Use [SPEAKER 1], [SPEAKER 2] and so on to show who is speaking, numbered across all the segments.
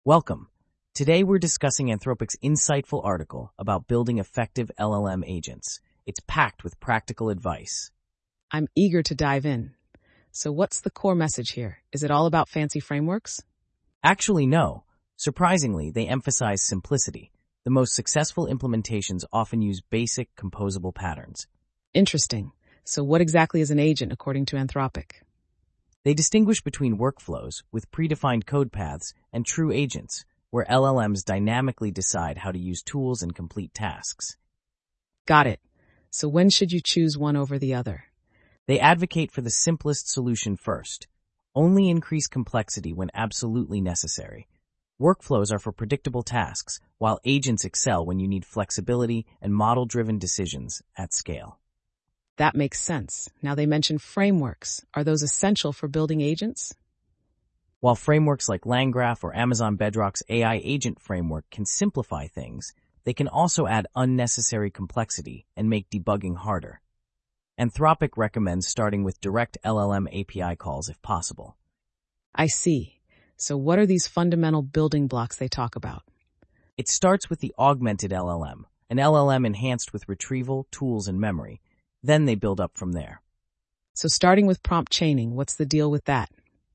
[SPEAKER 1] Welcome. Today we're discussing Anthropic's insightful article about building effective LLM agents. It's packed with practical advice.
[SPEAKER 2] I'm eager to dive in. So what's the core message here? Is it all about fancy frameworks?
[SPEAKER 1] Actually, no. Surprisingly, they emphasize simplicity. The most successful implementations often use basic, composable patterns.
[SPEAKER 2] Interesting. So what exactly is an agent according to Anthropic?
[SPEAKER 1] They distinguish between workflows with predefined code paths and true agents, where LLMs dynamically decide how to use tools and complete tasks.
[SPEAKER 2] Got it. So when should you choose one over the other?
[SPEAKER 1] They advocate for the simplest solution first. Only increase complexity when absolutely necessary. Workflows are for predictable tasks, while agents excel when you need flexibility and model-driven decisions at scale.
[SPEAKER 2] That makes sense. Now they mention frameworks. Are those essential for building agents?
[SPEAKER 1] While frameworks like LangGraph or Amazon Bedrock's AI agent framework can simplify things, they can also add unnecessary complexity and make debugging harder. Anthropic recommends starting with direct LLM API calls if possible.
[SPEAKER 2] I see. So what are these fundamental building blocks they talk about?
[SPEAKER 1] It starts with the augmented LLM, an LLM enhanced with retrieval, tools, and memory. Then they build up from there.
[SPEAKER 2] So starting with prompt chaining, what's the deal with that?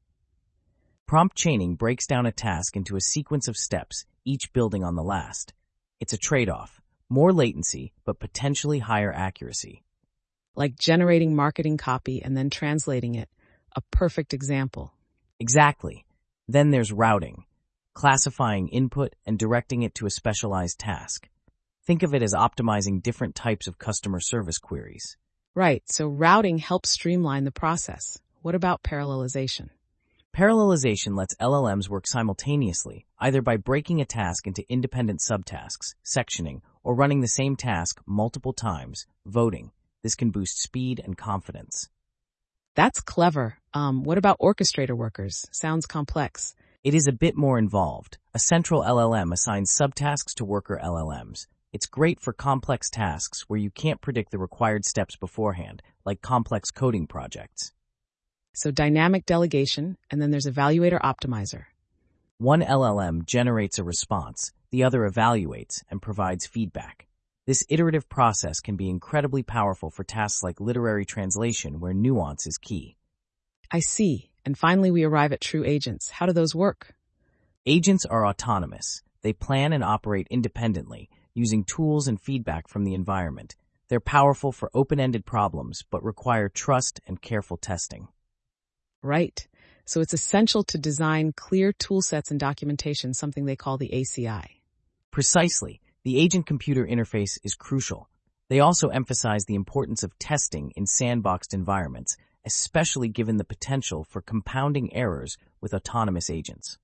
[SPEAKER 1] Prompt chaining breaks down a task into a sequence of steps, each building on the last. It's a trade-off, more latency, but potentially higher accuracy.
[SPEAKER 2] Like generating marketing copy and then translating it. A perfect example.
[SPEAKER 1] Exactly. Then there's routing, classifying input and directing it to a specialized task. Think of it as optimizing different types of customer service queries.
[SPEAKER 2] Right, so routing helps streamline the process. What about parallelization?
[SPEAKER 1] Parallelization lets LLMs work simultaneously, either by breaking a task into independent subtasks, sectioning, or running the same task multiple times, voting. This can boost speed and confidence.
[SPEAKER 2] That's clever. What about orchestrator workers? Sounds complex.
[SPEAKER 1] It is a bit more involved. A central LLM assigns subtasks to worker LLMs. It's great for complex tasks where you can't predict the required steps beforehand, like complex coding projects.
[SPEAKER 2] So dynamic delegation, and then there's evaluator optimizer.
[SPEAKER 1] One LLM generates a response, the other evaluates and provides feedback. This iterative process can be incredibly powerful for tasks like literary translation where nuance is key.
[SPEAKER 2] I see. And finally, we arrive at true agents. How do those work?
[SPEAKER 1] Agents are autonomous. They plan and operate independently, using tools and feedback from the environment. They're powerful for open-ended problems, but require trust and careful testing.
[SPEAKER 2] Right. So it's essential to design clear toolsets and documentation, something they call the ACI.
[SPEAKER 1] Precisely. The agent-computer interface is crucial. They also emphasize the importance of testing in sandboxed environments, especially given the potential for compounding errors with autonomous agents.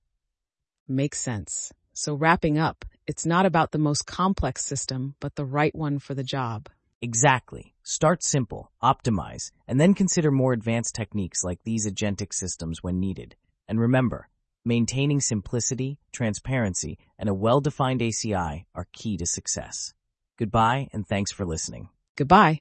[SPEAKER 2] Makes sense. So wrapping up, it's not about the most complex system, but the right one for the job.
[SPEAKER 1] Exactly. Start simple, optimize, and then consider more advanced techniques like these agentic systems when needed. And remember, maintaining simplicity, transparency, and a well-defined ACI are key to success. Goodbye, and thanks for listening.
[SPEAKER 2] Goodbye.